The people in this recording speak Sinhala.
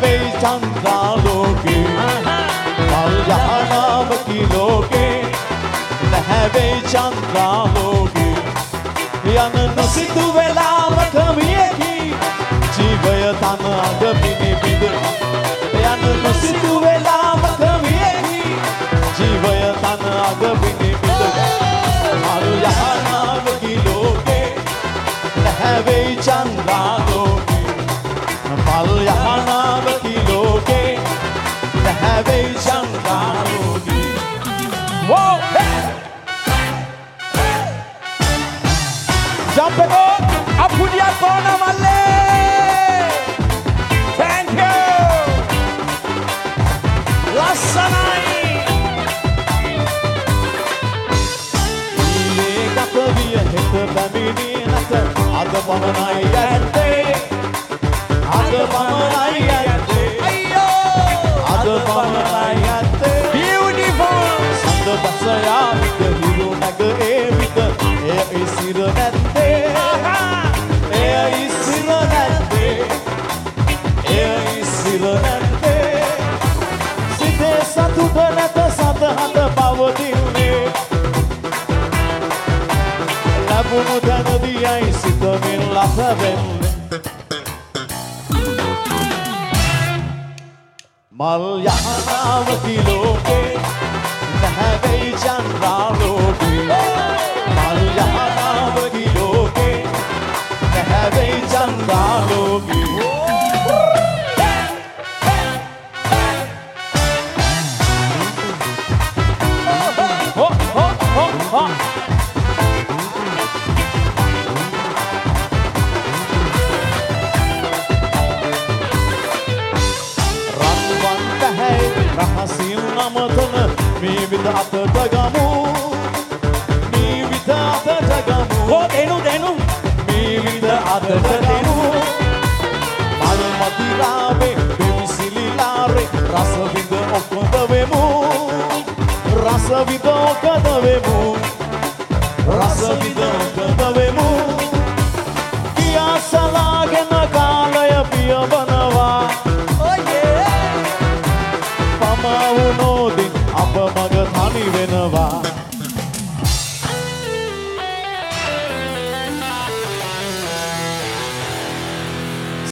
නැහැවෙයි චන්ද්‍රාලෝකේ මල් යහනාවකි ලෝකේ නැහැවෙයි චන්ද්‍රාලෝකේ යන නොසිතු වෙලාවක වියකි ජීවය තන අග පිනිබිඳ යන නොසිතු වෙලාවක වියකි ජීවය තන අග පිනිබිඳ මල් යහනාවකි ලෝකේ නැහැවෙයි චන්ද්‍රාලෝකේ මල් යහනාවකි ලෝකේ නැහැවෙයි චන්ද්‍රාලෝකේ Whoa! Hey! Jump it up! Up with your corner, Malle! Thank you! Lassanai! Iye kataviya heta pamini nata ada pamanai yatte ada pamanai yatte ayyo ada pamanai yatte beautiful sanda basaya mika hiru naga evita eya isira natte eya isira natte eya isira natte sithe satuta nata sadhata pavadinne labunu danadiyai sitamin lathavenne mal yahanavaki loke නැහැවෙයි චන්ද්‍රාලෝකේ මල් යහනාවකි ලෝකේ නැහැවෙයි චන්ද්‍රාලෝකේ ho ho ho ho රන්වන් පැහැයි රහසින් අමතන මේ විත අතට ගමු මේ විත අතට ගමු ඕ දෙනු මේ විත අතට දෙනු මල් මදිරාවේ බෙමිසිලිලාරේ රස විඳ ඔක්කොද වෙමු රස විඳ ඔක්කොද වෙමු රස විඳ ඔක්කොද වෙමු කියා සලාගෙන කාලය පියවනවා ඔයේ පමවුනෝදින් අප මග තනි වෙනවා